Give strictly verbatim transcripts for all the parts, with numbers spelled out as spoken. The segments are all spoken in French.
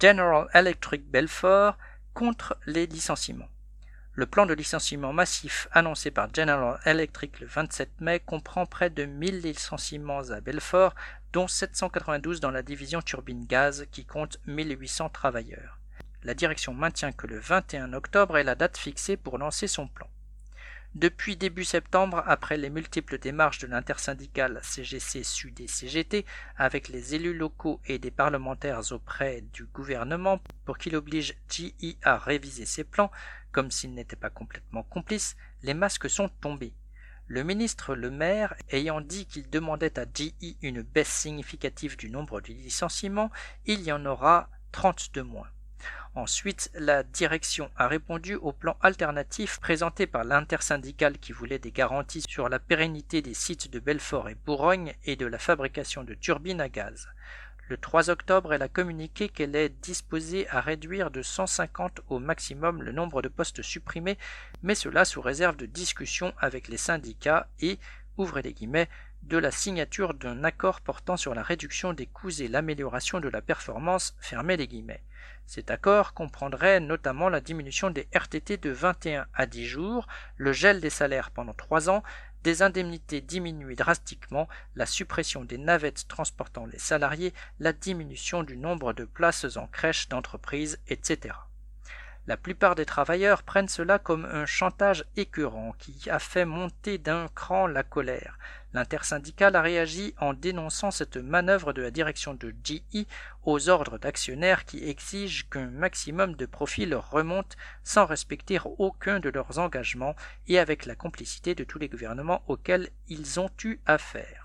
General Electric Belfort contre les licenciements. Le plan de licenciement massif annoncé par General Electric le vingt-sept mai comprend près de mille licenciements à Belfort, dont sept cent quatre-vingt-douze dans la division turbine gaz qui compte mille huit cents travailleurs. La direction maintient que le vingt et un octobre est la date fixée pour lancer son plan. Depuis début septembre, après les multiples démarches de l'intersyndicale C G C Sud et C G T, avec les élus locaux et des parlementaires auprès du gouvernement pour qu'il oblige G E à réviser ses plans, comme s'il n'était pas complètement complice, les masques sont tombés. Le ministre Le Maire, ayant dit qu'il demandait à G E une baisse significative du nombre de licenciements, il y en aura trente de moins. Ensuite, la direction a répondu au plan alternatif présenté par l'intersyndicale qui voulait des garanties sur la pérennité des sites de Belfort et Bourgogne et de la fabrication de turbines à gaz. Le trois octobre, elle a communiqué qu'elle est disposée à réduire de cent cinquante au maximum le nombre de postes supprimés, mais cela sous réserve de discussions avec les syndicats et, ouvrez les guillemets, de la signature d'un accord portant sur la réduction des coûts et l'amélioration de la performance, fermez les guillemets. Cet accord comprendrait notamment la diminution des R T T de vingt et un à dix jours, le gel des salaires pendant trois ans, des indemnités diminuées drastiquement, la suppression des navettes transportant les salariés, la diminution du nombre de places en crèche d'entreprise, et cetera. La plupart des travailleurs prennent cela comme un chantage écœurant qui a fait monter d'un cran la colère. L'intersyndicale a réagi en dénonçant cette manœuvre de la direction de G E aux ordres d'actionnaires qui exigent qu'un maximum de profit leur remonte sans respecter aucun de leurs engagements et avec la complicité de tous les gouvernements auxquels ils ont eu affaire.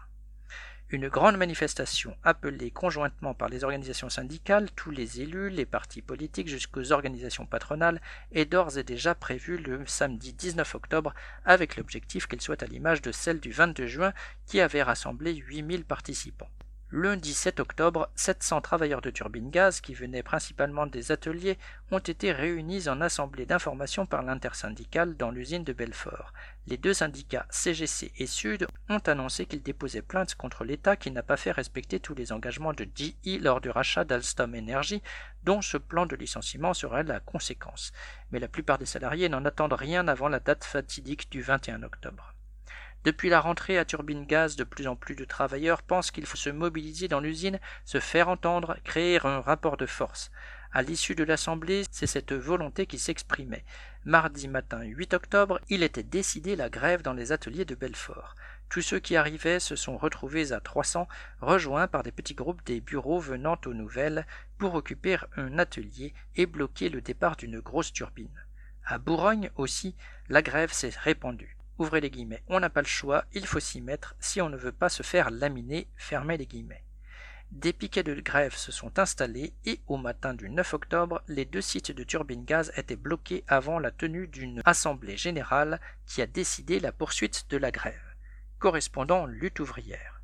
Une grande manifestation appelée conjointement par les organisations syndicales, tous les élus, les partis politiques jusqu'aux organisations patronales est d'ores et déjà prévue le samedi dix-neuf octobre avec l'objectif qu'elle soit à l'image de celle du vingt-deux juin qui avait rassemblé huit mille participants. Lundi sept octobre, sept cents travailleurs de turbine gaz qui venaient principalement des ateliers ont été réunis en assemblée d'information par l'intersyndicale dans l'usine de Belfort. Les deux syndicats C G C et Sud ont annoncé qu'ils déposaient plainte contre l'État qui n'a pas fait respecter tous les engagements de G E lors du rachat d'Alstom Energy, dont ce plan de licenciement serait la conséquence. Mais la plupart des salariés n'en attendent rien avant la date fatidique du vingt et un octobre. Depuis la rentrée à turbine gaz, de plus en plus de travailleurs pensent qu'il faut se mobiliser dans l'usine, se faire entendre, créer un rapport de force. À l'issue de l'Assemblée, c'est cette volonté qui s'exprimait. Mardi matin huit octobre, il était décidé la grève dans les ateliers de Belfort. Tous ceux qui arrivaient se sont retrouvés à trois cents, rejoints par des petits groupes des bureaux venant aux nouvelles pour occuper un atelier et bloquer le départ d'une grosse turbine. À Bourgogne aussi, la grève s'est répandue. Ouvrez les guillemets, on n'a pas le choix, il faut s'y mettre si on ne veut pas se faire laminer, fermez les guillemets. Des piquets de grève se sont installés et au matin du neuf octobre, les deux sites de turbine gaz étaient bloqués avant la tenue d'une assemblée générale qui a décidé la poursuite de la grève. Correspondant lutte ouvrière.